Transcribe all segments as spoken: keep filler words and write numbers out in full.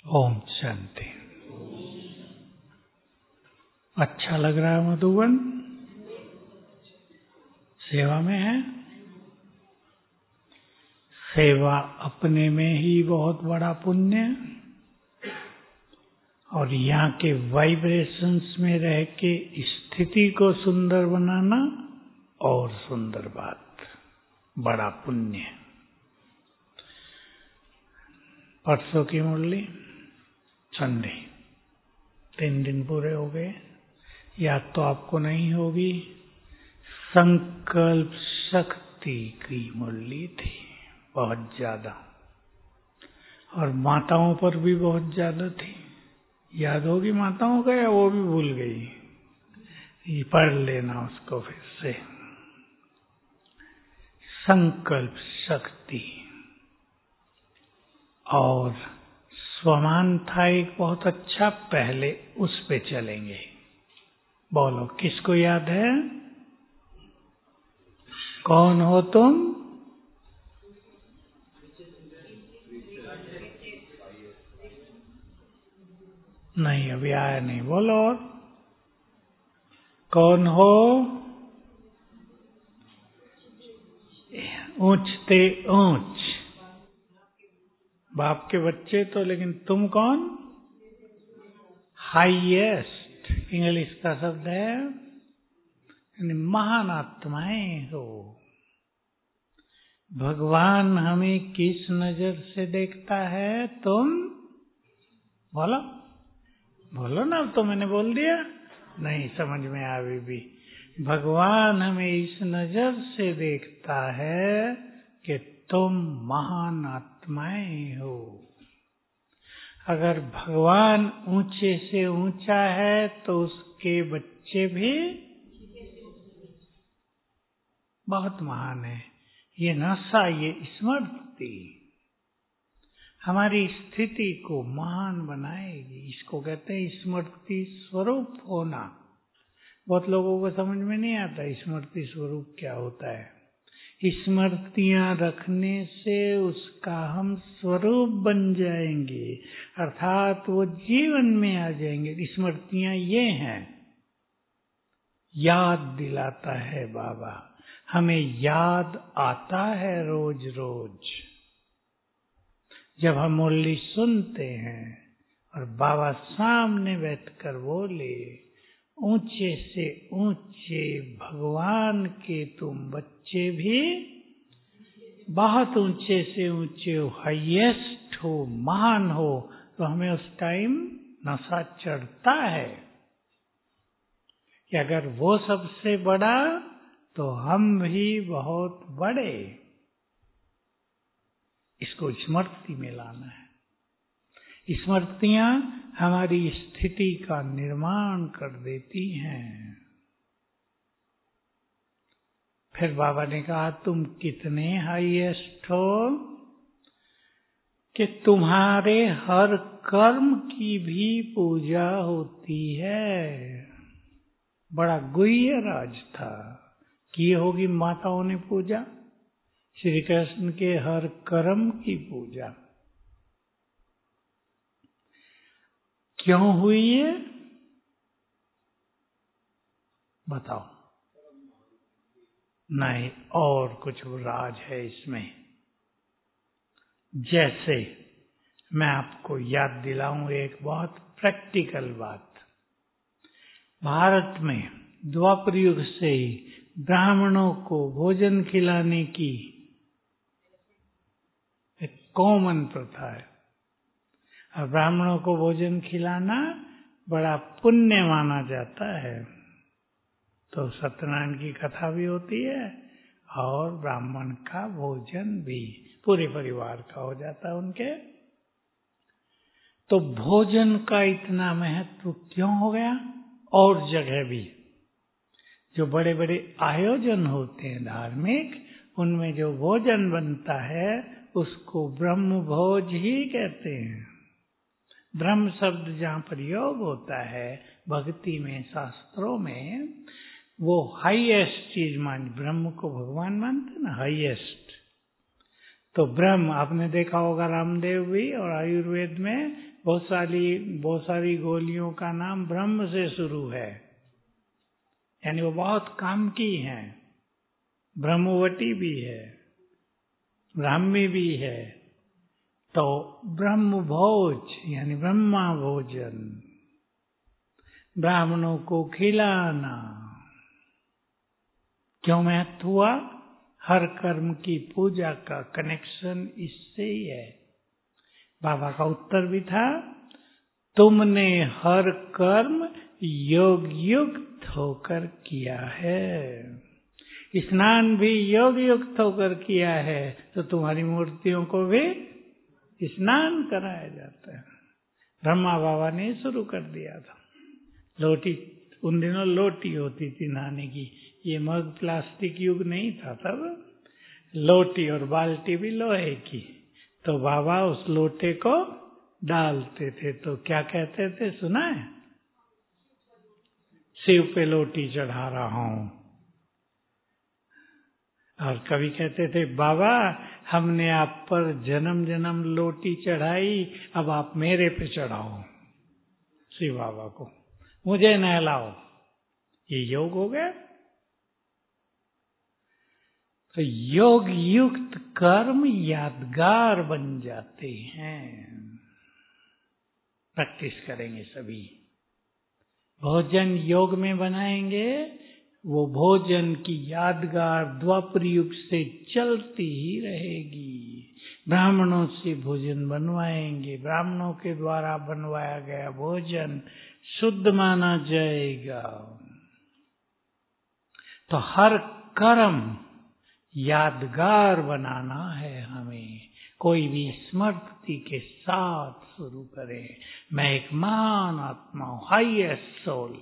ओम शांति। अच्छा लग रहा है मधुबन? सेवा में है। सेवा अपने में ही बहुत बड़ा पुण्य है, और यहाँ के वाइब्रेशंस में रह के स्थिति को सुंदर बनाना और सुंदर बात, बड़ा पुण्य है। परसों की मुरली संडे, तीन दिन पूरे हो गए। याद तो आपको नहीं होगी, संकल्प शक्ति की मुरली थी, बहुत ज्यादा, और माताओं पर भी बहुत ज्यादा थी। याद होगी माताओं का, या वो भी भूल गई? ये पढ़ लेना उसको फिर से। संकल्प शक्ति और स्वमान था एक बहुत अच्छा, पहले उस पे चलेंगे। बोलो, किसको याद है? कौन हो तुम? नहीं, अभी आया नहीं, बोलो। और कौन हो? ऊंचते ऊंच, बाप के बच्चे तो, लेकिन तुम कौन? हाईएस्ट, इंग्लिश का शब्द है, यानी महान आत्माएं हो। भगवान हमें किस नजर से देखता है? तुम बोलो, बोलो ना। अब तो मैंने बोल दिया, नहीं समझ में आवी भी। भगवान हमें इस नजर से देखता है कि तुम महान आत्माएं हो। अगर भगवान ऊंचे से ऊंचा है तो उसके बच्चे भी बहुत महान है। ये नशा, ये स्मृति हमारी स्थिति को महान बनाएगी। इसको कहते हैं स्मृति स्वरूप होना। बहुत लोगों को समझ में नहीं आता स्मृति स्वरूप क्या होता है। स्मृतियां रखने से उसका हम स्वरूप बन जाएंगे, अर्थात वो जीवन में आ जाएंगे। स्मृतियां ये हैं, याद दिलाता है बाबा, हमें याद आता है रोज रोज। जब हम मुरली सुनते हैं और बाबा सामने बैठकर बोले, ऊंचे से ऊंचे भगवान के तुम बच्चे भी बहुत ऊंचे से ऊंचे हो, हाईएस्ट हो, महान हो, तो हमें उस टाइम नशा चढ़ता है कि अगर वो सबसे बड़ा तो हम भी बहुत बड़े। इसको स्मृति में लाना है। स्मृतियां हमारी स्थिति का निर्माण कर देती हैं। फिर बाबा ने कहा, तुम कितने हाईएस्ट हो कि तुम्हारे हर कर्म की भी पूजा होती है। बड़ा गुह्य राज था। की होगी माताओं ने पूजा, श्री कृष्ण के हर कर्म की पूजा। क्यों हुई है बताओ? नहीं, और कुछ राज है इसमें। जैसे मैं आपको याद दिलाऊं एक बहुत प्रैक्टिकल बात। भारत में द्वापर युग से ही ब्राह्मणों को भोजन खिलाने की एक कॉमन प्रथा है, और ब्राह्मणों को भोजन खिलाना बड़ा पुण्य माना जाता है। तो सत्यनारायण की कथा भी होती है और ब्राह्मण का भोजन भी पूरे परिवार का हो जाता है उनके। तो भोजन का इतना महत्व क्यों हो गया? और जगह भी जो बड़े बड़े आयोजन होते हैं धार्मिक, उनमें जो भोजन बनता है उसको ब्रह्म भोज ही कहते हैं। ब्रह्म शब्द जहाँ प्रयोग होता है भक्ति में, शास्त्रों में, वो हाईएस्ट चीज मान, ब्रह्म को भगवान मानते ना, हाईएस्ट। तो ब्रह्म, आपने देखा होगा रामदेव भी और आयुर्वेद में बहुत सारी बहुत सारी गोलियों का नाम ब्रह्म से शुरू है, यानी वो बहुत काम की हैं। ब्रह्मवती भी है, ब्राह्मी भी है, तो ब्रह्म भोज यानी ब्रह्मा भोजन, ब्राह्मणों को खिलाना क्यों महत्व हुआ? हर कर्म की पूजा का कनेक्शन इससे ही है। बाबा का उत्तर भी था, तुमने हर कर्म योग युक्त होकर किया है। स्नान भी योग युक्त होकर किया है, तो तुम्हारी मूर्तियों को भी स्नान कराया जाता है। ब्रह्मा बाबा ने शुरू कर दिया था। लोटी, उन दिनों लोटी होती थी नहाने की, ये मग प्लास्टिक युग नहीं था तब। लोटी और बाल्टी भी लोहे की, तो बाबा उस लोटे को डालते थे तो क्या कहते थे, सुना है? शिव पे लोटी चढ़ा रहा हूं। और कभी कहते थे, बाबा हमने आप पर जन्म जन्म लोटी चढ़ाई, अब आप मेरे पे चढ़ाओ शिव बाबा को, मुझे नहलाओ। ये योग हो गया। तो योग युक्त कर्म यादगार बन जाते हैं। प्रैक्टिस करेंगे सभी। भोजन योग में बनाएंगे, वो भोजन की यादगार द्वापर युग से चलती ही रहेगी। ब्राह्मणों से भोजन बनवाएंगे, ब्राह्मणों के द्वारा बनवाया गया भोजन शुद्ध माना जाएगा। तो हर कर्म यादगार बनाना है हमें। कोई भी स्मृति के साथ शुरू करें, मैं एक महान आत्मा हूं, हाईएस्ट सोल,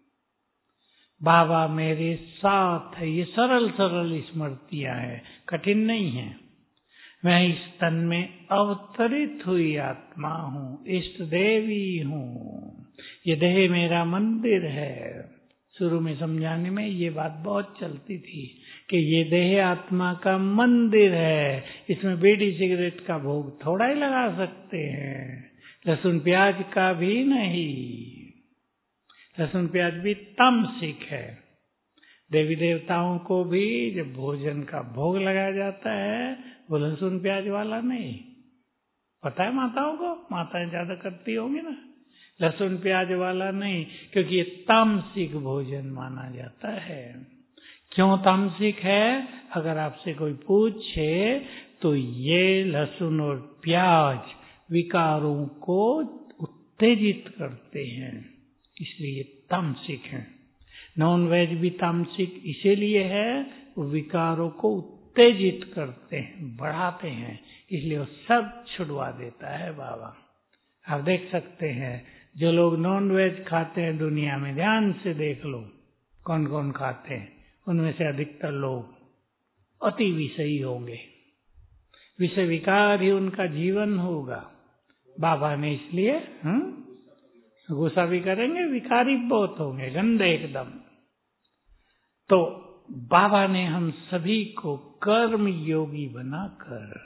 बाबा मेरे साथ है। ये सरल सरल स्मृतियां हैं, कठिन नहीं है। मैं इस तन में अवतरित हुई आत्मा हूं, इष्ट देवी हूं, ये देह मेरा मंदिर है। शुरू में समझाने में ये बात बहुत चलती थी कि ये देह आत्मा का मंदिर है, इसमें बीड़ी सिगरेट का भोग थोड़ा ही लगा सकते हैं, लहसुन प्याज का भी नहीं। लहसुन प्याज भी तामसिक है। देवी देवताओं को भी जब भोजन का भोग लगाया जाता है, वो लहसुन प्याज वाला नहीं। पता है माताओं को? माताएं ज्यादा करती होंगी ना। लहसुन प्याज वाला नहीं, क्योंकि ये तामसिक भोजन माना जाता है। क्यों तामसिक है? अगर आपसे कोई पूछे तो ये लहसुन और प्याज विकारों को उत्तेजित करते हैं, इसलिए तामसिक है। नॉन वेज भी तामसिक इसीलिए है, वो विकारों को उत्तेजित करते हैं, बढ़ाते हैं, इसलिए वो सब छुड़वा देता है बाबा। आप देख सकते हैं जो लोग नॉन वेज खाते हैं दुनिया में, ध्यान से देख लो कौन कौन खाते हैं, उनमें से अधिकतर लोग अति विषयी होंगे। विषय विकार ही उनका जीवन होगा। बाबा ने इसलिए हम्म गुस्सा भी करेंगे, विकारी बहुत होंगे, गंदे एकदम। तो बाबा ने हम सभी को कर्म योगी बनाकर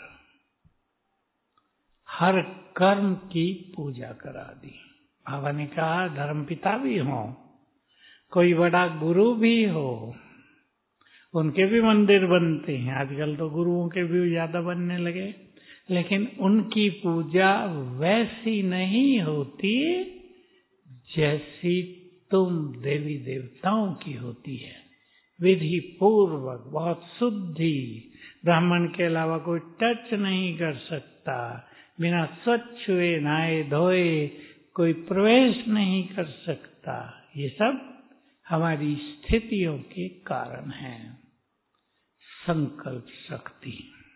हर कर्म की पूजा करा दी। बाबा ने कहा धर्मपिता भी हो, कोई बड़ा गुरु भी हो, उनके भी मंदिर बनते हैं। आजकल तो गुरुओं के भी ज्यादा बनने लगे, लेकिन उनकी पूजा वैसी नहीं होती जैसी तुम देवी देवताओं की होती है। विधि पूर्वक, बहुत शुद्धि, ब्राह्मण के अलावा कोई टच नहीं कर सकता, बिना स्वच्छ हुए नहाए धोए कोई प्रवेश नहीं कर सकता। ये सब हमारी स्थितियों के कारण है। संकल्प शक्ति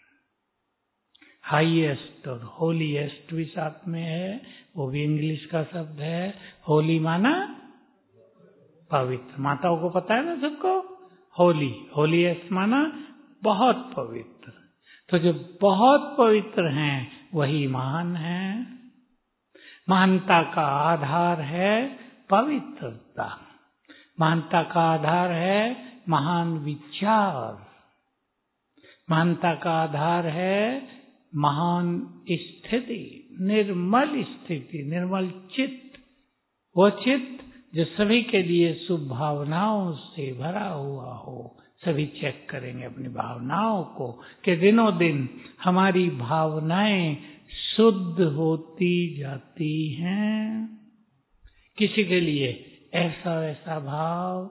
हाईएस्ट और होलीएस्ट भी साथ में है, वो भी इंग्लिश का शब्द है। होली माना पवित्र, माताओं को पता है ना सबको। होली, होलीएस्ट माना बहुत पवित्र। तो जो बहुत पवित्र हैं वही महान है। महानता का आधार है पवित्रता, महानता का आधार है महान विचार, महानता का आधार है महान स्थिति। निर्मल स्थिति, निर्मल चित्त, वो चित्त जो सभी के लिए शुभ भावनाओं से भरा हुआ हो। सभी चेक करेंगे अपनी भावनाओं को कि दिनों दिन हमारी भावनाएं शुद्ध होती जाती हैं। किसी के लिए ऐसा वैसा भाव,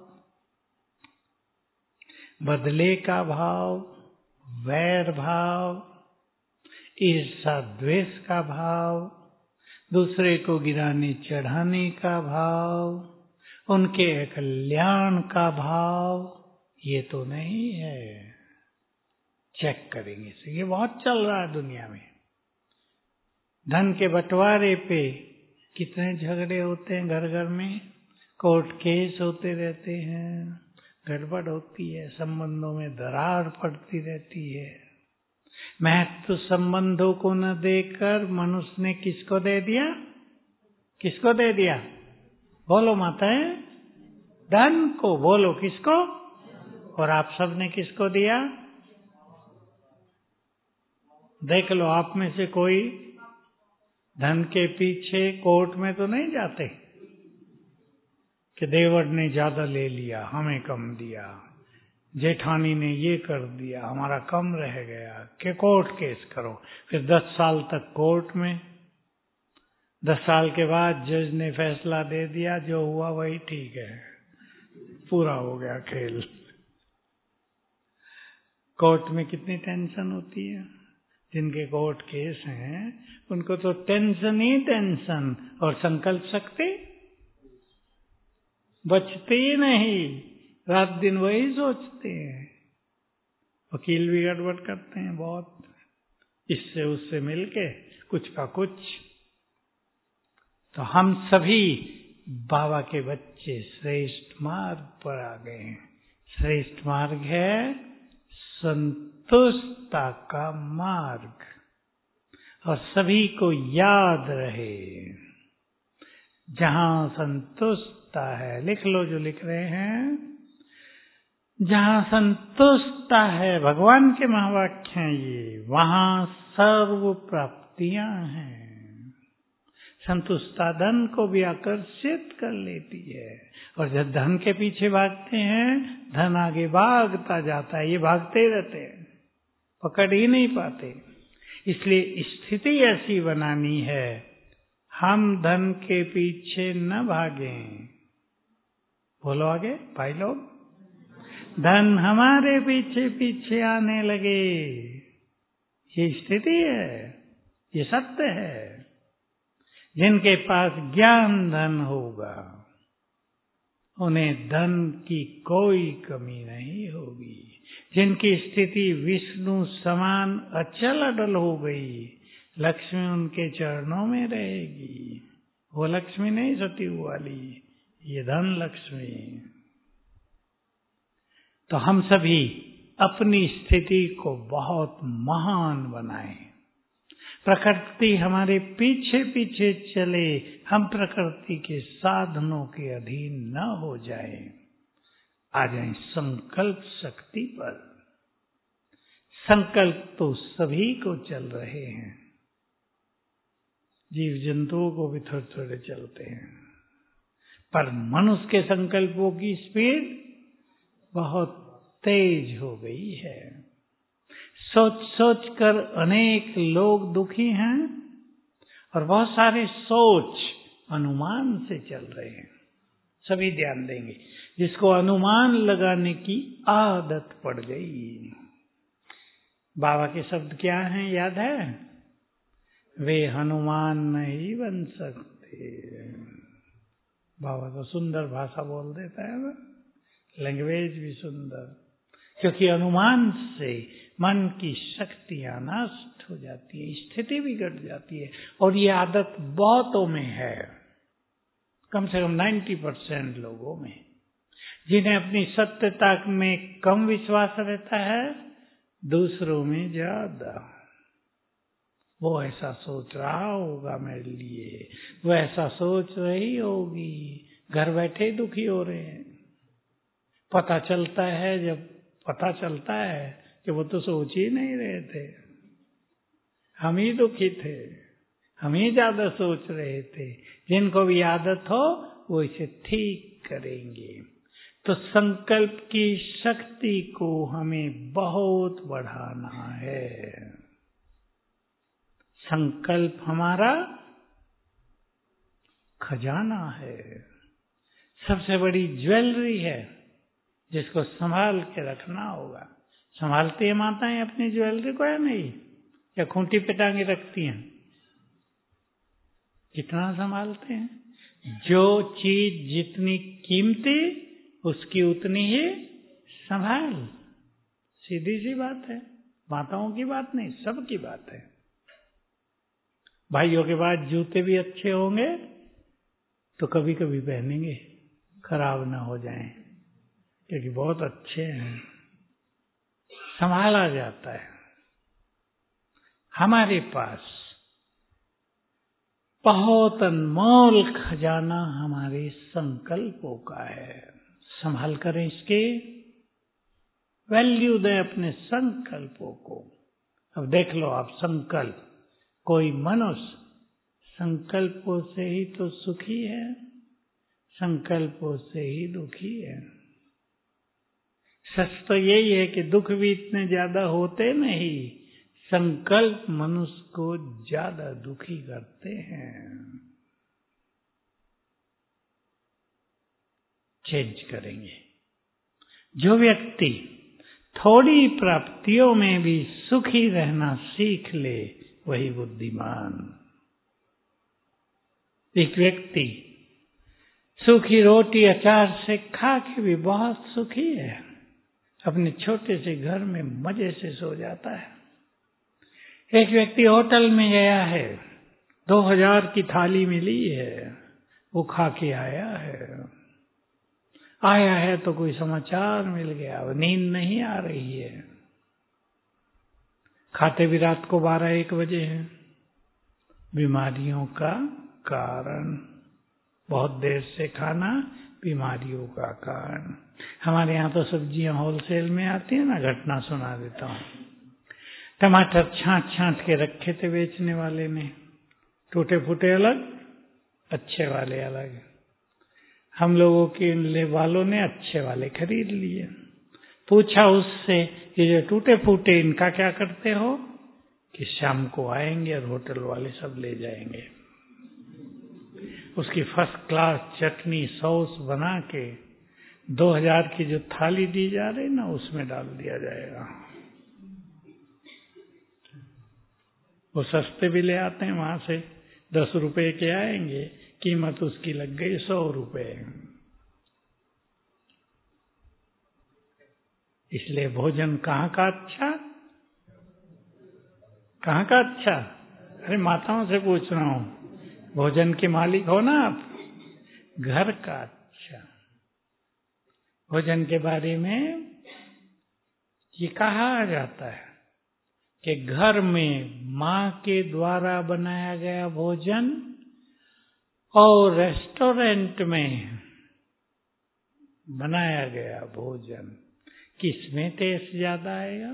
बदले का भाव, वैर भाव, ईर्षा द्वेष का भाव, दूसरे को गिराने चढ़ाने का भाव, उनके कल्याण का भाव, ये तो नहीं है। चेक करेंगे इसे। ये बहुत चल रहा है दुनिया में। धन के बंटवारे पे कितने झगड़े होते हैं घर घर में, कोर्ट केस होते रहते हैं, गड़बड़ होती है, संबंधों में दरार पड़ती रहती है। महत्व संबंधों को न देकर मनुष्य ने किसको दे दिया? किसको दे दिया? बोलो माताएं, धन को। बोलो किसको? और आप सब ने किसको दिया? देख लो, आप में से कोई धन के पीछे कोर्ट में तो नहीं जाते कि देवर ने ज्यादा ले लिया, हमें कम दिया, जेठानी ने ये कर दिया, हमारा कम रह गया, कि कोर्ट केस करो। फिर दस साल तक कोर्ट में, दस साल के बाद जज ने फैसला दे दिया, जो हुआ वही ठीक है, पूरा हो गया खेल। कोर्ट में कितनी टेंशन होती है। जिनके कोर्ट केस हैं उनको तो टेंशन ही टेंशन, और संकल्प शक्ति बचते ही नहीं, रात दिन वही सोचते हैं। वकील भी गड़बड़ करते हैं बहुत, इससे उससे मिलके कुछ का कुछ। तो हम सभी बाबा के बच्चे श्रेष्ठ मार्ग पर आ गए हैं। श्रेष्ठ मार्ग है संतुष्टता का मार्ग, और सभी को याद रहे, जहां संतुष्टता है, लिख लो जो लिख रहे हैं, जहां संतुष्टता है, भगवान के महावाक्य हैं ये, वहां सर्व प्राप्तियां हैं। संतुष्टता धन को भी आकर्षित कर लेती है, और जब धन के पीछे भागते हैं, धन आगे भागता जाता है, ये भागते रहते हैं, पकड़ ही नहीं पाते। इसलिए स्थिति ऐसी बनानी है, हम धन के पीछे न भागें। बोलो आगे भाई लोग, धन हमारे पीछे पीछे आने लगे। ये स्थिति है, ये सत्य है। जिनके पास ज्ञान धन होगा, उन्हें धन की कोई कमी नहीं होगी। जिनकी स्थिति विष्णु समान अचल अडल हो गई, लक्ष्मी उनके चरणों में रहेगी। वो लक्ष्मी नहीं सतीव वाली, ये धन लक्ष्मी। तो हम सभी अपनी स्थिति को बहुत महान बनाएं। प्रकृति हमारे पीछे पीछे चले, हम प्रकृति के साधनों के अधीन न हो जाएं। आ जाएं संकल्प शक्ति पर। संकल्प तो सभी को चल रहे हैं, जीव जंतुओं को भी थोड़े थोड़े चलते हैं, पर मनुष्य के संकल्पों की स्पीड बहुत तेज हो गई है। सोच सोच कर अनेक लोग दुखी हैं, और बहुत सारे सोच अनुमान से चल रहे हैं। सभी ध्यान देंगे, जिसको अनुमान लगाने की आदत पड़ गई। बाबा के शब्द क्या हैं, याद है? वे हनुमान नहीं बन सकते। बाबा तो सुंदर भाषा बोल देता है ना, लैंग्वेज भी सुंदर, क्योंकि अनुमान से मन की शक्तियां नष्ट हो जाती है, स्थिति बिगड़ जाती है। और ये आदत बहुतों में है, कम से कम नब्बे परसेंट लोगों में, जिन्हें अपनी सत्यता में कम विश्वास रहता है, दूसरों में ज्यादा। वो ऐसा सोच रहा होगा मेरे लिए, वो ऐसा सोच रही होगी, घर बैठे दुखी हो रहे हैं। पता चलता है, जब पता चलता है कि वो तो सोच ही नहीं रहे थे, हम ही दुखी थे, हम ही ज्यादा सोच रहे थे। जिनको भी आदत हो वो इसे ठीक करेंगे। तो संकल्प की शक्ति को हमें बहुत बढ़ाना है। संकल्प हमारा खजाना है, सबसे बड़ी ज्वेलरी है जिसको संभाल के रखना होगा। संभालती है माताएं अपनी ज्वेलरी को या नहीं? या खूंटी पे टांगे रखती हैं? कितना संभालते हैं? जो चीज जितनी कीमती उसकी उतनी ही संभाल। सीधी सी बात है, माताओं की बात नहीं, सबकी बात है। भाइयों के बाद जूते भी अच्छे होंगे तो कभी कभी पहनेंगे, खराब ना हो जाएं, क्योंकि बहुत अच्छे हैं, संभाला जाता है। हमारे पास बहुत अनमोल खजाना हमारे संकल्पों का है। संभाल कर इसके वैल्यू दें अपने संकल्पों को। अब देख लो आप, संकल्प, कोई मनुष्य संकल्पों से ही तो सुखी है, संकल्पों से ही दुखी है। सच तो यही है कि दुख भी इतने ज्यादा होते नहीं, संकल्प मनुष्य को ज्यादा दुखी करते हैं। चेंज करेंगे। जो व्यक्ति थोड़ी प्राप्तियों में भी सुखी रहना सीख ले वही बुद्धिमान। एक व्यक्ति सूखी रोटी अचार से खा के भी बहुत सुखी है, अपने छोटे से घर में मजे से सो जाता है। एक व्यक्ति होटल में गया है, दो हजार की थाली मिली है, वो खा के आया है। आया है तो कोई समाचार मिल गया, नींद नहीं आ रही है। खाते भी रात को बारह एक बजे हैं। बीमारियों का कारण, बहुत देर से खाना बीमारियों का कारण। हमारे यहाँ तो सब्जियां होलसेल में आती है ना, घटना सुना देता हूँ। टमाटर छांट छांट के रखे थे बेचने वाले ने, टूटे फूटे अलग, अच्छे वाले अलग। हम लोगों के वालों ने अच्छे वाले खरीद लिए। पूछा उससे, ये जो टूटे फूटे इनका क्या करते हो? कि शाम को आएंगे और होटल वाले सब ले जाएंगे। उसकी फर्स्ट क्लास चटनी सॉस बना के दो हजार की जो थाली दी जा रही ना, उसमें डाल दिया जाएगा। वो सस्ते भी ले आते हैं वहां से, दस रुपए के आएंगे, कीमत उसकी लग गई सौ रुपए। इसलिए भोजन कहाँ का अच्छा, कहाँ का अच्छा? अरे माताओं से पूछ रहा हूँ, भोजन के मालिक हो ना आप, घर का अच्छा। भोजन के बारे में ये कहा जाता है कि घर में माँ के द्वारा बनाया गया भोजन और रेस्टोरेंट में बनाया गया भोजन, किसमें टेस्ट ज्यादा आएगा?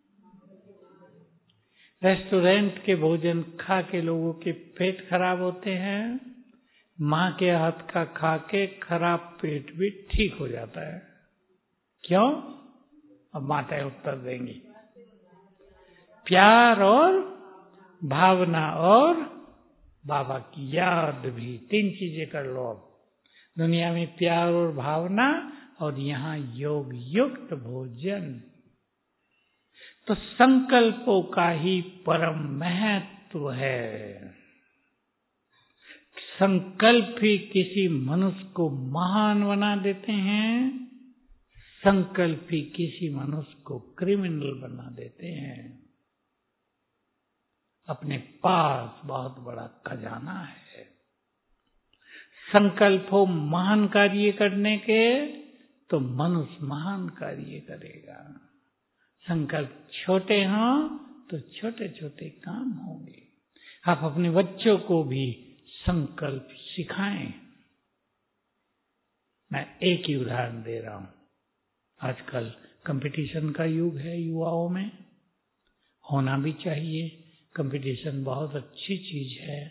रेस्टोरेंट के भोजन खा के लोगों के पेट खराब होते हैं, माँ के हाथ का खा के खराब पेट भी ठीक हो जाता है। क्यों? अब माताएं उत्तर देंगी। प्यार और भावना और बाबा की याद भी, तीन चीजें कर लो। अब दुनिया में प्यार और भावना और यहाँ योग युक्त भोजन। तो संकल्पों का ही परम महत्व है। संकल्प ही किसी मनुष्य को महान बना देते हैं, संकल्प ही किसी मनुष्य को क्रिमिनल बना देते हैं। अपने पास बहुत बड़ा खजाना है। संकल्प हो महान कार्य करने के तो मनुष्य महान कार्य करेगा। संकल्प छोटे हों तो छोटे छोटे काम होंगे। आप अपने बच्चों को भी संकल्प सिखाएं। मैं एक ही उदाहरण दे रहा हूं। आजकल कंपटीशन का युग है, युवाओं में होना भी चाहिए। कंपटीशन बहुत अच्छी चीज है।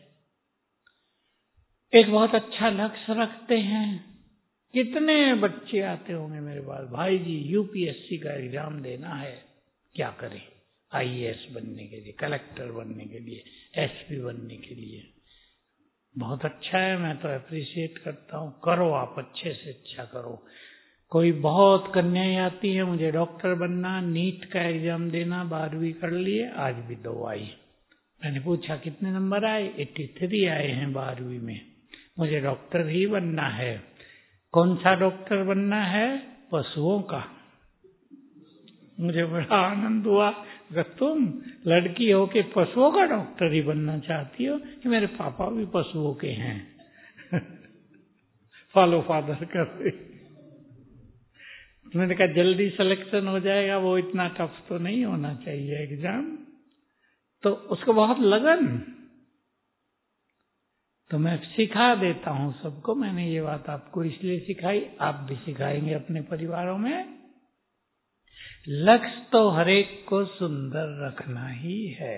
एक बहुत अच्छा लक्ष्य रखते हैं। कितने बच्चे आते होंगे मेरे पास, भाई जी यूपीएससी का एग्जाम देना है, क्या करें? आईएएस बनने के लिए, कलेक्टर बनने के लिए, एसपी बनने के लिए। बहुत अच्छा है, मैं तो अप्रिशिएट करता हूँ। करो, आप अच्छे से अच्छा करो। कोई बहुत कन्याएं आती है, मुझे डॉक्टर बनना, नीट का एग्जाम देना, बारहवीं कर लिए, आज भी दो आई। मैंने पूछा कितने नंबर आए? तिरासी आए हैं बारहवीं में। मुझे डॉक्टर ही बनना है। कौन सा डॉक्टर बनना है? पशुओं का। मुझे बड़ा आनंद हुआ कि तुम लड़की हो के पशुओं का डॉक्टर ही बनना चाहती हो, कि मेरे पापा भी पशुओं के हैं। फॉलो फादर कर रही। मैंने कहा जल्दी सिलेक्शन हो जाएगा, वो इतना टफ तो नहीं होना चाहिए एग्जाम। तो उसको बहुत लगन। तो मैं सिखा देता हूं सबको। मैंने ये बात आपको इसलिए सिखाई, आप भी सिखाएंगे अपने परिवारों में। लक्ष्य तो हरेक को सुंदर रखना ही है,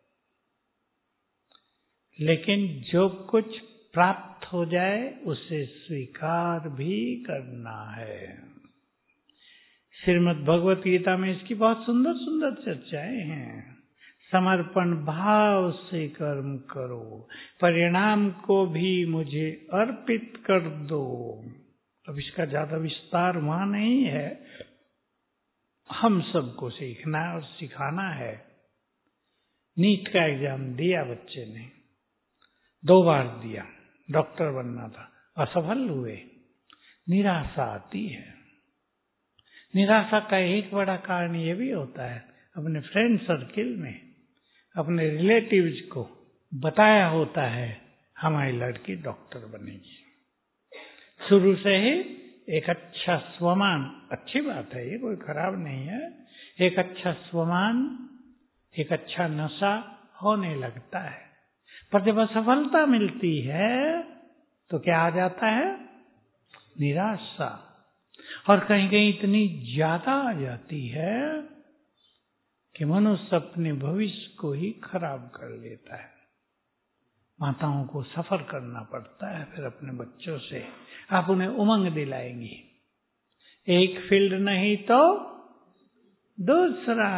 लेकिन जो कुछ प्राप्त हो जाए उसे स्वीकार भी करना है। श्रीमद् भगवत गीता में इसकी बहुत सुंदर सुंदर चर्चाएं हैं। समर्पण भाव से कर्म करो, परिणाम को भी मुझे अर्पित कर दो। अब इसका ज्यादा विस्तार वहां नहीं है, हम सबको सीखना है और सिखाना है। नीट का एग्जाम दिया बच्चे ने, दो बार दिया, डॉक्टर बनना था, असफल हुए। निराशा आती है। निराशा का एक बड़ा कारण ये भी होता है, अपने फ्रेंड सर्किल में, अपने रिलेटिव्स को बताया होता है हमारी लड़की डॉक्टर बनेगी। शुरू से ही एक अच्छा स्वमान, अच्छी बात है, ये कोई खराब नहीं है। एक अच्छा स्वमान, एक अच्छा नशा होने लगता है। पर जब असफलता मिलती है तो क्या आ जाता है? निराशा। और कहीं कहीं इतनी ज्यादा आ जाती है कि मनुष्य अपने भविष्य को ही खराब कर लेता है। माताओं को सफर करना पड़ता है फिर अपने बच्चों से। आप उन्हें उमंग दिलाएंगी, एक फील्ड नहीं तो दूसरा।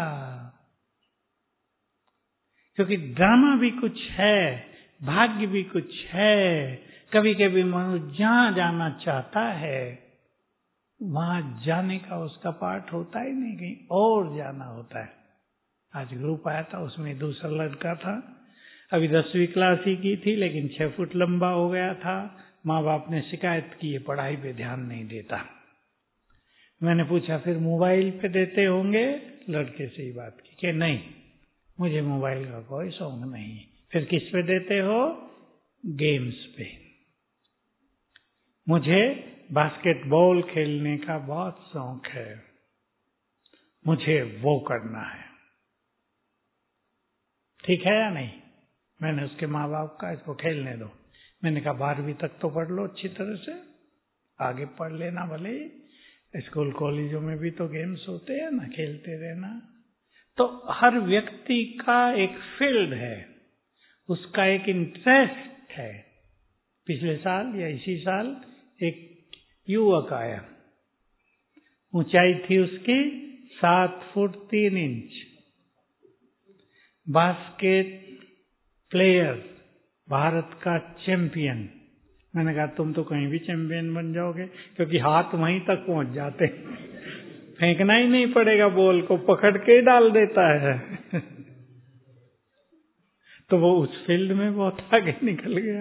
क्योंकि ड्रामा भी कुछ है, भाग्य भी कुछ है। कभी कभी मनुष्य जहां जाना चाहता है वहां जाने का उसका पार्ट होता ही नहीं, कहीं और जाना होता है। आज ग्रुप आया था, उसमें दूसरा लड़का था, अभी दसवीं क्लास ही की थी, लेकिन छह फुट लंबा हो गया था। माँ बाप ने शिकायत की, पढ़ाई पे ध्यान नहीं देता। मैंने पूछा फिर मोबाइल पे देते होंगे? लड़के से ही बात की कि नहीं, मुझे मोबाइल का कोई शौक नहीं। फिर किस पे देते हो? गेम्स पे। मुझे बास्केटबॉल खेलने का बहुत शौक है, मुझे वो करना है। ठीक है या नहीं? मैंने उसके माँ बाप का, इसको खेलने दो। मैंने कहा बारहवीं तक तो पढ़ लो अच्छी तरह से, आगे पढ़ लेना, भले स्कूल कॉलेजों में भी तो गेम्स होते हैं ना, खेलते रहना। तो हर व्यक्ति का एक फील्ड है, उसका एक इंटरेस्ट है। पिछले साल या इसी साल एक युवक आया, ऊंचाई थी उसकी सात फुट तीन इंच, बास्केट प्लेयर, भारत का चैंपियन। मैंने कहा तुम तो कहीं भी चैंपियन बन जाओगे, क्योंकि हाथ वहीं तक पहुंच जाते, फेंकना ही नहीं पड़ेगा, बॉल को पकड़ के डाल देता है। तो वो उस फील्ड में बहुत आगे निकल गया।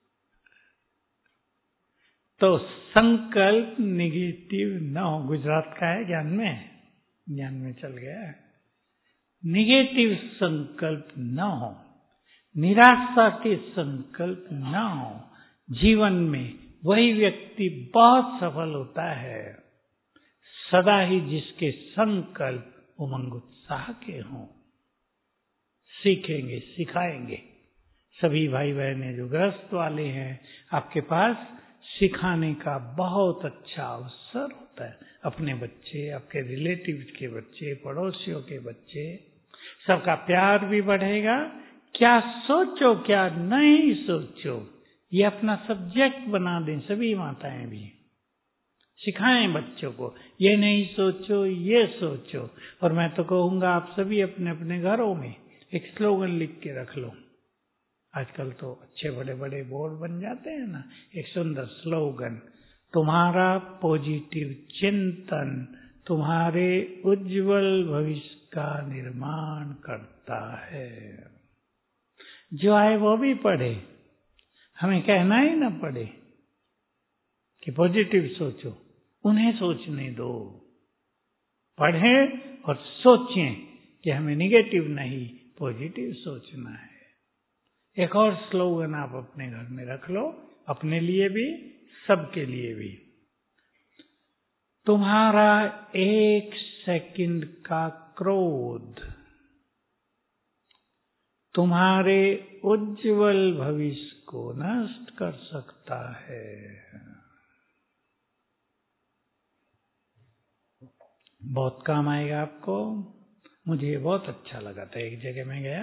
तो संकल्प निगेटिव न हो। गुजरात का है, ज्ञान में ज्ञान में चल गया। निगेटिव संकल्प न हो, निराशा के संकल्प न हो। जीवन में वही व्यक्ति बहुत सफल होता है सदा ही जिसके संकल्प उमंग उत्साह के हों। सीखेंगे, सिखाएंगे। सभी भाई बहनें जो गृहस्थ वाले हैं, आपके पास सिखाने का बहुत अच्छा अवसर होता है। अपने बच्चे, आपके रिलेटिव्स के बच्चे, पड़ोसियों के बच्चे, सबका प्यार भी बढ़ेगा, क्या सोचो क्या नहीं सोचो, ये अपना सब्जेक्ट बना दें सभी माताएं भी। सिखाएं बच्चों को, ये नहीं सोचो ये सोचो। और मैं तो कहूंगा आप सभी अपने अपने घरों में एक स्लोगन लिख के रख लो। आजकल तो अच्छे बड़े बड़े बोर्ड बन जाते हैं ना, एक सुंदर स्लोगन, तुम्हारा पॉजिटिव चिंतन तुम्हारे उज्जवल भविष्य का निर्माण करता है। जो आए वो भी पढ़े, हमें कहना ही ना पड़े कि पॉजिटिव सोचो, उन्हें सोचने दो। पढ़ें और सोचें कि हमें निगेटिव नहीं पॉजिटिव सोचना है। एक और स्लोगन आप अपने घर में रख लो, अपने लिए भी सबके लिए भी। तुम्हारा एक सेकंड का क्रोध तुम्हारे उज्जवल भविष्य को नष्ट कर सकता है। बहुत काम आएगा आपको। मुझे ये बहुत अच्छा लगा था। एक जगह में गया,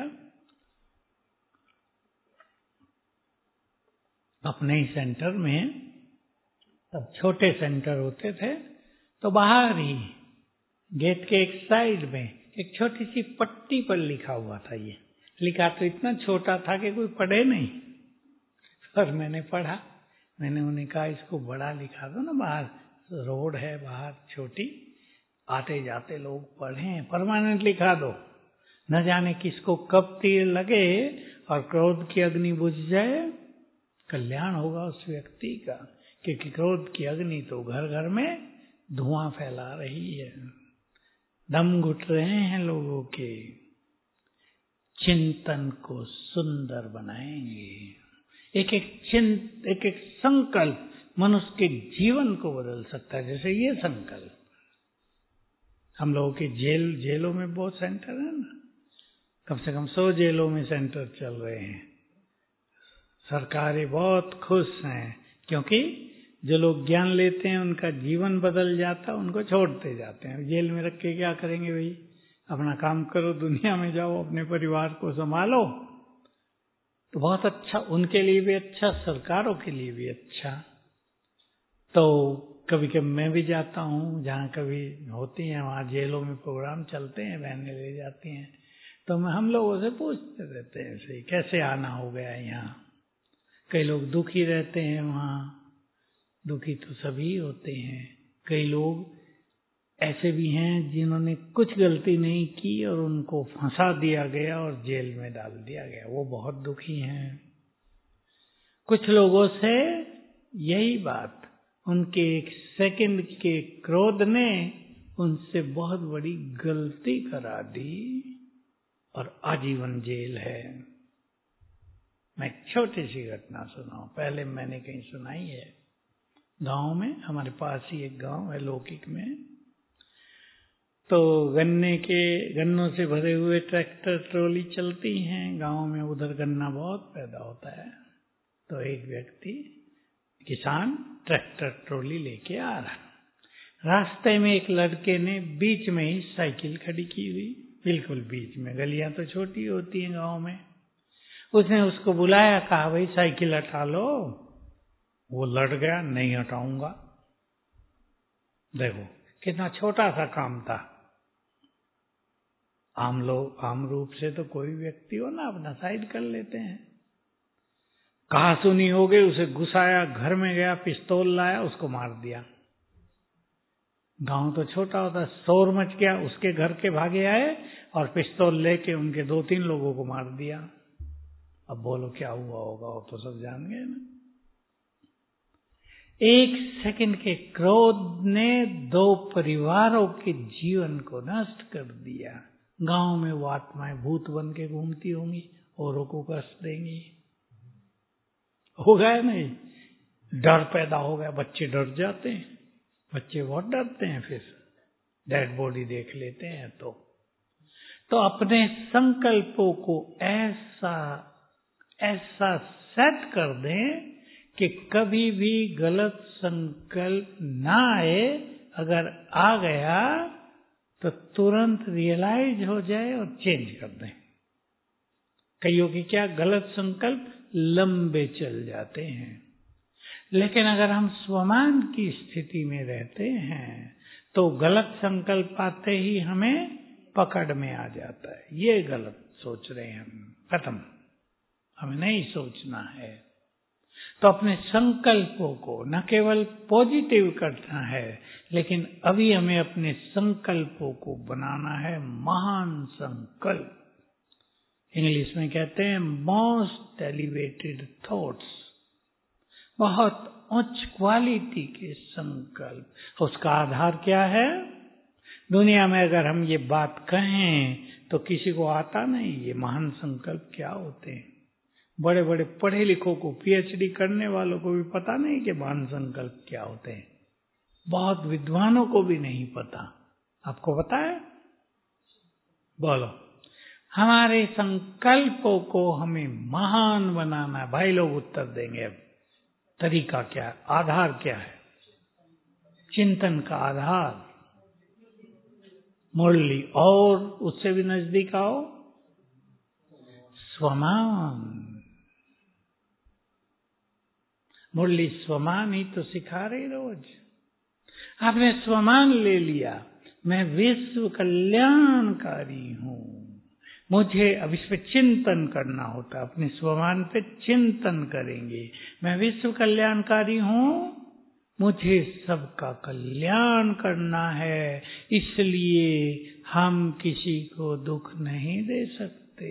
अपने ही सेंटर में, तब छोटे सेंटर होते थे, तो बाहर ही गेट के एक साइड में एक छोटी सी पट्टी पर लिखा हुआ था। ये लिखा तो इतना छोटा था कि कोई पढ़े नहीं, पर मैंने पढ़ा। मैंने उन्हें कहा इसको बड़ा लिखा दो ना, बाहर रोड है, बाहर छोटी, आते जाते लोग पढ़ें, परमानेंट लिखा दो। न जाने किसको कब तीर लगे और क्रोध की अग्नि बुझ जाए, कल्याण होगा उस व्यक्ति का। क्योंकि क्रोध की अग्नि तो घर घर में धुआं फैला रही है, दम घुट रहे हैं लोगों के। चिंतन को सुंदर बनाएंगे। एक एक चिंत एक एक संकल्प मनुष्य के जीवन को बदल सकता है। जैसे ये संकल्प, हम लोगों के जेल जेलों में बहुत सेंटर है ना, कम से कम सौ जेलों में सेंटर चल रहे हैं। सरकारें बहुत खुश हैं, क्योंकि जो लोग ज्ञान लेते हैं उनका जीवन बदल जाता है, उनको छोड़ते जाते हैं। जेल में रख के क्या करेंगे भाई, अपना काम करो, दुनिया में जाओ, अपने परिवार को संभालो। तो बहुत अच्छा, उनके लिए भी अच्छा, सरकारों के लिए भी अच्छा। तो कभी कभी मैं भी जाता हूँ, जहाँ कभी होती हैं वहाँ जेलों में प्रोग्राम चलते हैं, बहनें ले जाती हैं, तो मैं हम लोगों से पूछते रहते हैं ऐसे कैसे आना हो गया यहाँ। कई लोग दुखी रहते हैं वहाँ, दुखी तो सभी होते हैं। कई लोग ऐसे भी हैं जिन्होंने कुछ गलती नहीं की और उनको फंसा दिया गया और जेल में डाल दिया गया, वो बहुत दुखी हैं। कुछ लोगों से यही बात, उनके एक सेकंड के क्रोध ने उनसे बहुत बड़ी गलती करा दी और आजीवन जेल है। मैं एक छोटी सी घटना सुनाऊं, पहले मैंने कहीं सुनाई है। गांव में, हमारे पास ही एक गांव है लौकिक में, तो गन्ने के गन्नों से भरे हुए ट्रैक्टर ट्रॉली चलती हैं गांव में, उधर गन्ना बहुत पैदा होता है। तो एक व्यक्ति किसान ट्रैक्टर ट्रॉली लेके आ रहा, रास्ते में एक लड़के ने बीच में ही साइकिल खड़ी की हुई, बिल्कुल बीच में, गलियां तो छोटी होती हैं गांव में। उसने उसको बुलाया, कहा भाई साइकिल हटा लो। वो लड़ गया, नहीं हटाऊंगा। देखो कितना छोटा सा काम था। आम लोग, आम रूप से तो कोई व्यक्ति हो ना अपना साइड कर लेते हैं। कहा सुनी हो गई, उसे घुसाया, घर में गया, पिस्तौल लाया, उसको मार दिया। गांव तो छोटा होता, शोर मच गया, उसके घर के भागे आए और पिस्तौल लेके उनके दो तीन लोगों को मार दिया। अब बोलो क्या हुआ होगा, वो तो सब जान गए ना। एक सेकंड के क्रोध ने दो परिवारों के जीवन को नष्ट कर दिया। गांव में वो आत्माएं भूत बन के घूमती होंगी, औरों को कष्ट देंगी। हो गया नहीं, डर पैदा हो गया, बच्चे डर जाते हैं, बच्चे बहुत डरते हैं, फिर डेड बॉडी देख लेते हैं। तो तो अपने संकल्पों को ऐसा ऐसा सेट कर दें कि कभी भी गलत संकल्प ना आए। अगर आ गया तो तुरंत रियलाइज हो जाए और चेंज कर दें। कईयों की क्या गलत संकल्प लंबे चल जाते हैं। लेकिन अगर हम स्वमान की स्थिति में रहते हैं तो गलत संकल्प आते ही हमें पकड़ में आ जाता है, ये गलत सोच रहे हैं हम, खत्म, हमें नहीं सोचना है। तो अपने संकल्पों को न केवल पॉजिटिव करना है, लेकिन अभी हमें अपने संकल्पों को बनाना है महान संकल्प। इंग्लिश में कहते हैं मोस्ट एलिवेटेड थॉट्स, बहुत उच्च क्वालिटी के संकल्प। उसका आधार क्या है? दुनिया में अगर हम ये बात कहें तो किसी को आता नहीं ये महान संकल्प क्या होते हैं। बड़े बड़े पढ़े लिखों को, पीएचडी करने वालों को भी पता नहीं कि महान संकल्प क्या होते हैं। बहुत विद्वानों को भी नहीं पता। आपको पता है? बोलो। हमारे संकल्पों को हमें महान बनाना है। भाई लोग उत्तर देंगे। अब तरीका क्या है? आधार क्या है? चिंतन का आधार मुरली, और उससे भी नजदीक आओ, स्वमान। मुरली स्वमान ही तो सिखा रही रोज। आपने स्वमान ले लिया, मैं विश्व कल्याणकारी हूं। मुझे अब इस पे चिंतन करना होता है, अपने स्वमान पे चिंतन करेंगे। मैं विश्व कल्याणकारी हूं, मुझे सबका कल्याण करना है, इसलिए हम किसी को दुख नहीं दे सकते।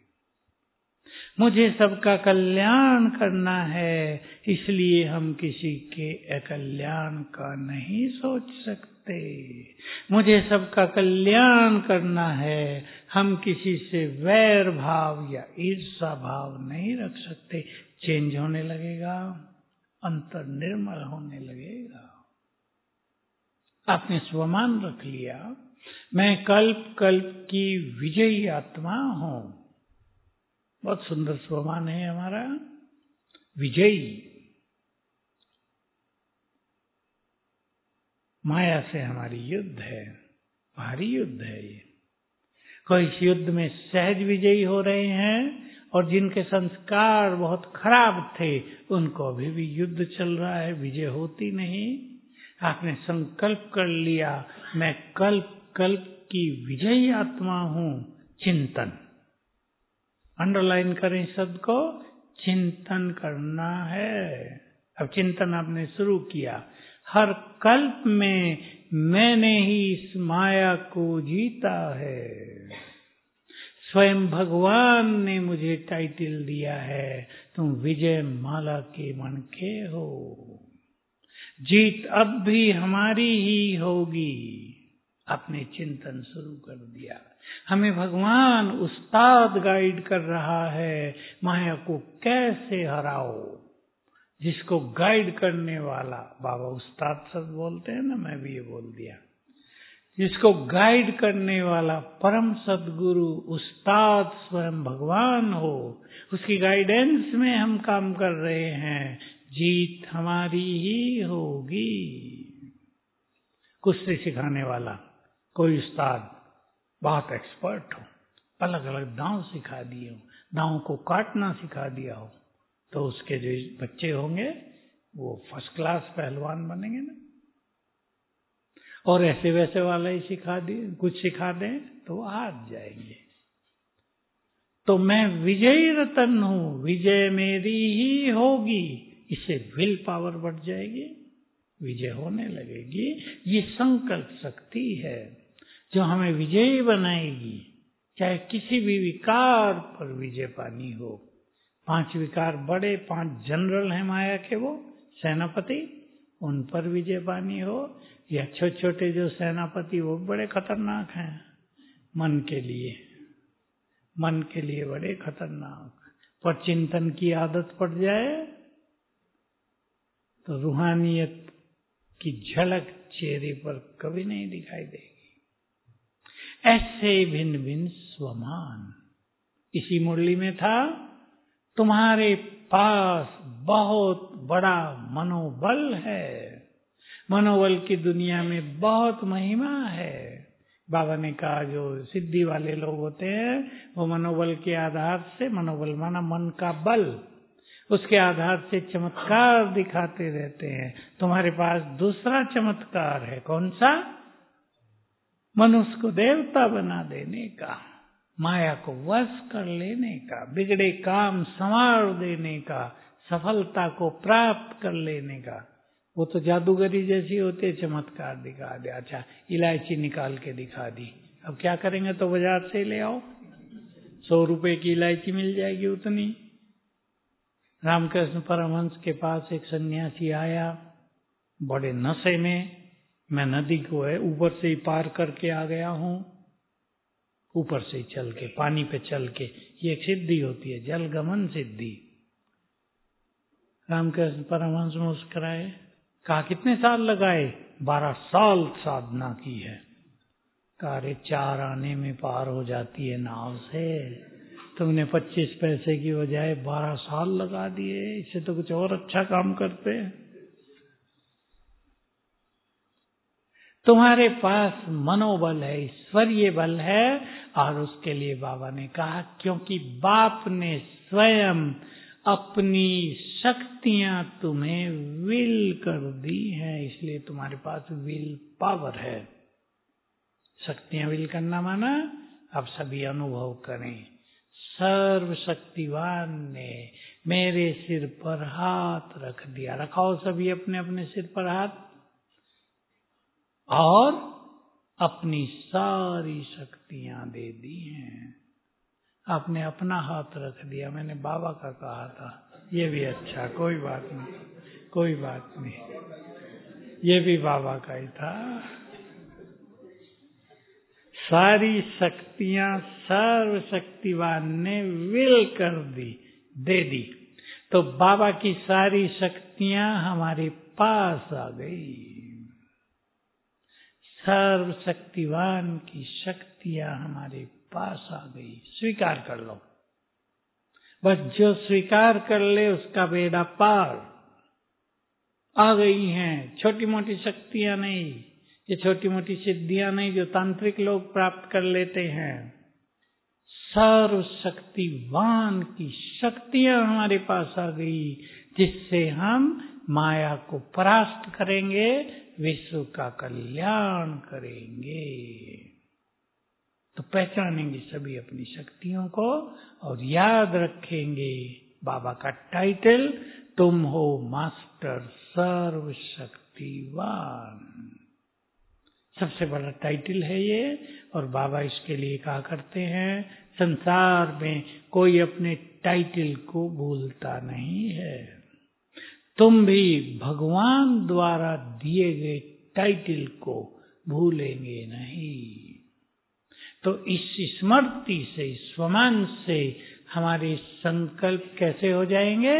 मुझे सबका कल्याण करना है, इसलिए हम किसी के अकल्याण का नहीं सोच सकते। मुझे सबका कल्याण करना है, हम किसी से वैर भाव या ईर्षा भाव नहीं रख सकते। चेंज होने लगेगा, अंतर निर्मल होने लगेगा। आपने स्वमान रख लिया, मैं कल्प कल्प की विजयी आत्मा हूं। बहुत सुंदर स्वमान है हमारा, विजयी। माया से हमारी युद्ध है, भारी युद्ध है ये। कोई इस युद्ध में सहज विजयी हो रहे हैं, और जिनके संस्कार बहुत खराब थे उनको अभी भी युद्ध चल रहा है, विजय होती नहीं। आपने संकल्प कर लिया, मैं कल्प कल्प की विजयी आत्मा हूं। चिंतन, अंडरलाइन करें शब्द को, चिंतन करना है। अब चिंतन आपने शुरू किया, हर कल्प में मैंने ही इस माया को जीता है। स्वयं भगवान ने मुझे टाइटल दिया है, तुम विजय माला के मनके हो। जीत अब भी हमारी ही होगी। आपने चिंतन शुरू कर दिया। हमें भगवान उस्ताद गाइड कर रहा है, माया को कैसे हराओ। जिसको गाइड करने वाला, बाबा उस्ताद सब बोलते हैं ना, मैं भी ये बोल दिया। जिसको गाइड करने वाला परम सद्गुरु उस्ताद स्वयं भगवान हो, उसकी गाइडेंस में हम काम कर रहे हैं, जीत हमारी ही होगी। कुश्ती सिखाने वाला कोई उस्ताद बहुत एक्सपर्ट हो, अलग अलग दांव सिखा दिए हो, दांव को काटना सिखा दिया हो, तो उसके जो बच्चे होंगे वो फर्स्ट क्लास पहलवान बनेंगे ना। और ऐसे वैसे वाला ही सिखा दिए, कुछ सिखा दें तो हार जाएंगे। तो मैं विजयी रतन हूं, विजय मेरी ही होगी। इससे विल पावर बढ़ जाएगी, विजय होने लगेगी। ये संकल्प शक्ति है जो हमें विजयी बनाएगी, चाहे किसी भी विकार पर विजय पानी हो। पांच विकार बड़े, पांच जनरल हैं माया के, वो सेनापति, उन पर विजय पानी हो, या छोटे छोटे जो सेनापति वो बड़े खतरनाक हैं मन के लिए, मन के लिए बड़े खतरनाक। पर चिंतन की आदत पड़ जाए तो रूहानियत की झलक चेहरे पर कभी नहीं दिखाई देगी। ऐसे भिन्न भिन्न स्वमान इसी मुरली में था। तुम्हारे पास बहुत बड़ा मनोबल है, मनोबल की दुनिया में बहुत महिमा है। बाबा ने कहा जो सिद्धि वाले लोग होते हैं वो मनोबल के आधार से, मनोबल माना मन का बल, उसके आधार से चमत्कार दिखाते रहते हैं। तुम्हारे पास दूसरा चमत्कार है, कौन सा? मनुष्य को देवता बना देने का, माया को वश कर लेने का, बिगड़े काम संवार देने का, सफलता को प्राप्त कर लेने का। वो तो जादूगरी जैसी होती है, चमत्कार दिखा दे। अच्छा, इलायची निकाल के दिखा दी, अब क्या करेंगे? तो बाजार से ले आओ, सौ रुपए की इलायची मिल जाएगी उतनी। रामकृष्ण परमहंस के पास एक सन्यासी आया, बड़े नशे में, मैं नदी को है ऊपर से ही पार करके आ गया हूं, ऊपर से ही चल के, पानी पे चल के, ये एक सिद्धि होती है, जलगमन सिद्धि। रामकृष्ण परमहंस मुस्कुराए, कहा कितने साल लगाए? बारह साल साधना की है। कहा अरे चार आने में पार हो जाती है नाव से, तुमने पच्चीस पैसे की बजाय बारह साल लगा दिए, इससे तो कुछ और अच्छा काम करते। तुम्हारे पास मनोबल है, ईश्वरीय बल है, और उसके लिए बाबा ने कहा क्योंकि बाप ने स्वयं अपनी शक्तियां तुम्हें विल कर दी हैं, इसलिए तुम्हारे पास विल पावर है। शक्तियां विल करना माना अब सभी अनुभव करें, सर्वशक्तिवान ने मेरे सिर पर हाथ रख दिया। रखाओ सभी अपने अपने सिर पर हाथ, और अपनी सारी शक्तियां दे दी हैं। आपने अपना हाथ रख दिया, मैंने बाबा का कहा था, ये भी अच्छा, कोई बात नहीं, कोई बात नहीं, ये भी बाबा का ही था। सारी शक्तियां सर्वशक्तिवान ने विल कर दी, दे दी, तो बाबा की सारी शक्तियां हमारे पास आ गई। सर्वशक्तिवान की शक्तियां हमारे पास आ गई, स्वीकार कर लो। बस जो स्वीकार कर ले उसका बेड़ा पार। आ गई हैं, छोटी मोटी शक्तियां नहीं, ये छोटी मोटी सिद्धियां नहीं जो तांत्रिक लोग प्राप्त कर लेते हैं। सर्वशक्तिवान की शक्तियां हमारे पास आ गई, जिससे हम माया को परास्त करेंगे, विश्व का कल्याण करेंगे। तो पहचानेंगे सभी अपनी शक्तियों को और याद रखेंगे बाबा का टाइटल, तुम हो मास्टर सर्वशक्तिवान। सबसे बड़ा टाइटल है ये, और बाबा इसके लिए कहा करते हैं संसार में कोई अपने टाइटल को भूलता नहीं है। तुम भी भगवान द्वारा दिए गए टाइटल को भूलेंगे नहीं। तो इस स्मृति से, स्वमान से हमारे संकल्प कैसे हो जाएंगे?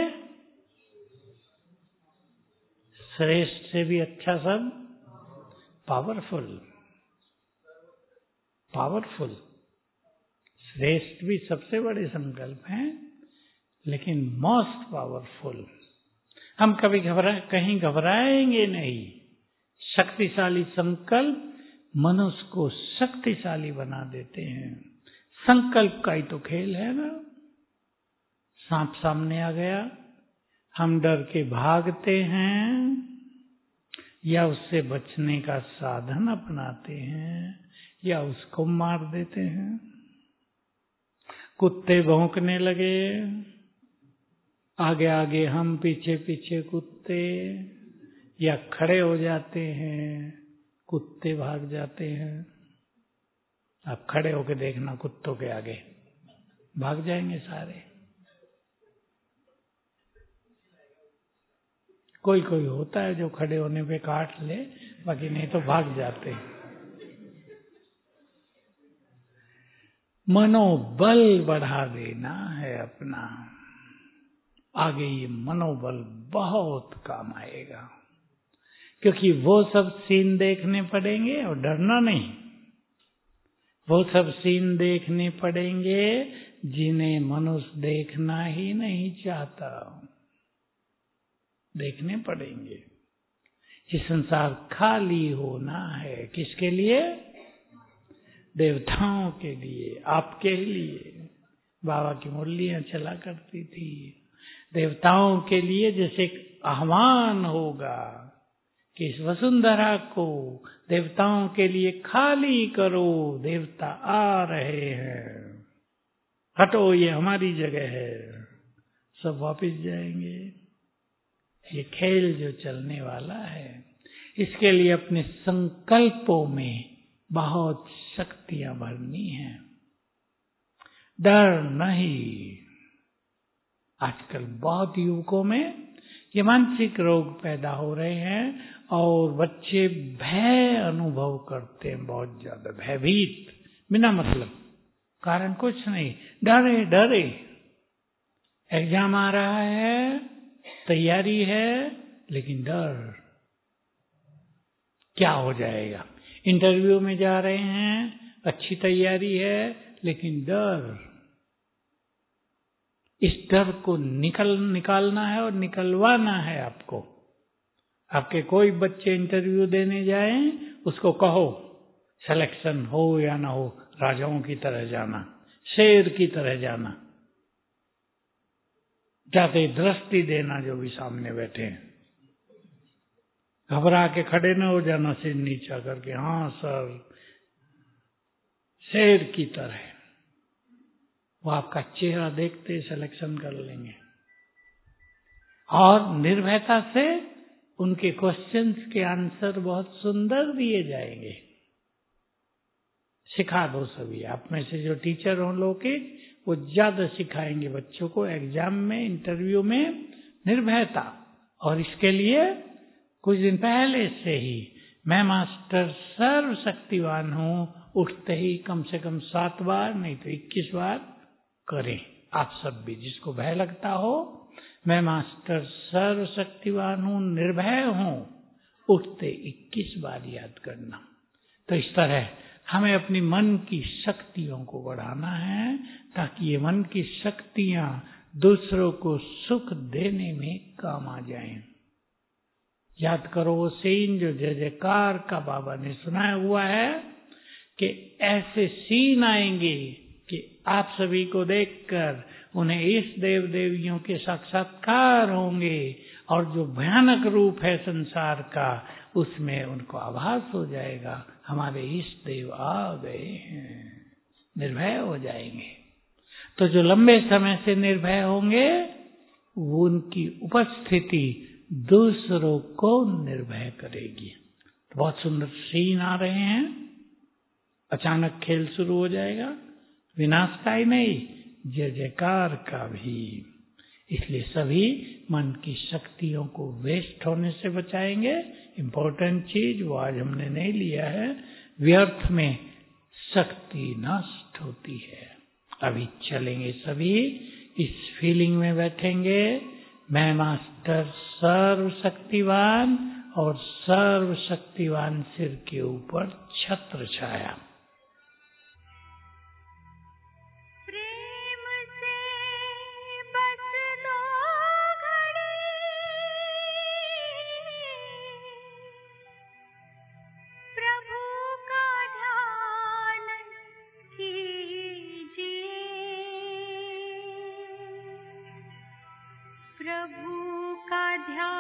श्रेष्ठ से भी अच्छा सब, पावरफुल, पावरफुल। श्रेष्ठ भी सबसे बड़े संकल्प हैं, लेकिन मोस्ट पावरफुल। हम कभी घबरा कहीं घबराएंगे नहीं। शक्तिशाली संकल्प मनुष्य को शक्तिशाली बना देते हैं। संकल्प का ही तो खेल है ना। सांप सामने आ गया, हम डर के भागते हैं या उससे बचने का साधन अपनाते हैं या उसको मार देते हैं। कुत्ते भौंकने लगे, आगे आगे हम, पीछे पीछे कुत्ते, या खड़े हो जाते हैं, कुत्ते भाग जाते हैं। आप खड़े होके देखना, कुत्तों के आगे भाग जाएंगे सारे। कोई कोई होता है जो खड़े होने पे काट ले, बाकी नहीं तो भाग जाते। मनोबल बढ़ा देना है अपना, आगे ये मनोबल बहुत काम आएगा, क्योंकि वो सब सीन देखने पड़ेंगे और डरना नहीं। वो सब सीन देखने पड़ेंगे जिन्हें मनुष्य देखना ही नहीं चाहता, देखने पड़ेंगे। ये संसार खाली होना है, किसके लिए? देवताओं के लिए, आपके लिए बाबा की मुरलियां चला करती थी। देवताओं के लिए जैसे एक आह्वान होगा कि इस वसुंधरा को देवताओं के लिए खाली करो, देवता आ रहे हैं, हटो ये हमारी जगह है, सब वापस जाएंगे। ये खेल जो चलने वाला है, इसके लिए अपने संकल्पों में बहुत शक्तियां भरनी है, डर नहीं। आजकल बहुत युवकों में ये मानसिक रोग पैदा हो रहे हैं और बच्चे भय अनुभव करते हैं, बहुत ज्यादा भयभीत, बिना मतलब, कारण कुछ नहीं, डरे डरे। एग्जाम आ रहा है, तैयारी है, लेकिन डर, क्या हो जाएगा। इंटरव्यू में जा रहे हैं, अच्छी तैयारी है, लेकिन डर। इस डर को निकल निकालना है और निकलवाना है आपको। आपके कोई बच्चे इंटरव्यू देने जाएं, उसको कहो सिलेक्शन हो या ना हो, राजाओं की तरह जाना, शेर की तरह जाना, जाते दृष्टि देना जो भी सामने बैठे हैं, घबरा के खड़े न हो जाना, सिर नीचा करके, हाँ सर, शेर की तरह। वो आपका चेहरा देखते सिलेक्शन कर लेंगे और निर्भयता से उनके क्वेश्चंस के आंसर बहुत सुंदर दिए जाएंगे। सिखा दो सभी, आप में से जो टीचर हो लोग के, वो ज्यादा सिखाएंगे बच्चों को एग्जाम में, इंटरव्यू में निर्भयता। और इसके लिए कुछ दिन पहले से ही मैं मास्टर सर्वशक्तिवान हूं, उठते ही कम से कम सात बार नहीं तो इक्कीस बार करें। आप सब भी, जिसको भय लगता हो, मैं मास्टर सर्वशक्तिवान हूं, निर्भय हूं, उठते इक्कीस बार याद करना। तो इस तरह हमें अपनी मन की शक्तियों को बढ़ाना है, ताकि ये मन की शक्तियां दूसरों को सुख देने में काम आ जाएं। याद करो वो सीन जो जय जयकार का बाबा ने सुनाया हुआ है कि ऐसे सीन आएंगे कि आप सभी को देखकर उन्हें इस देव देवियों के साक्षात्कार होंगे, और जो भयानक रूप है संसार का, उसमें उनको आभास हो जाएगा हमारे इष्ट देव आ गए हैं, निर्भय हो जाएंगे। तो जो लंबे समय से निर्भय होंगे, वो उनकी उपस्थिति दूसरों को निर्भय करेगी। तो बहुत सुंदर सीन आ रहे हैं। अचानक खेल शुरू हो जाएगा, विनाश का ही नहीं, जय जयकार का भी। इसलिए सभी मन की शक्तियों को वेस्ट होने से बचाएंगे। इम्पोर्टेंट चीज वो आज हमने नहीं लिया है, व्यर्थ में शक्ति नष्ट होती है। अभी चलेंगे सभी, इस फीलिंग में बैठेंगे, मैं मास्टर सर्वशक्तिवान, और सर्वशक्तिवान सिर के ऊपर छत्र छाया। प्रभु का ध्यान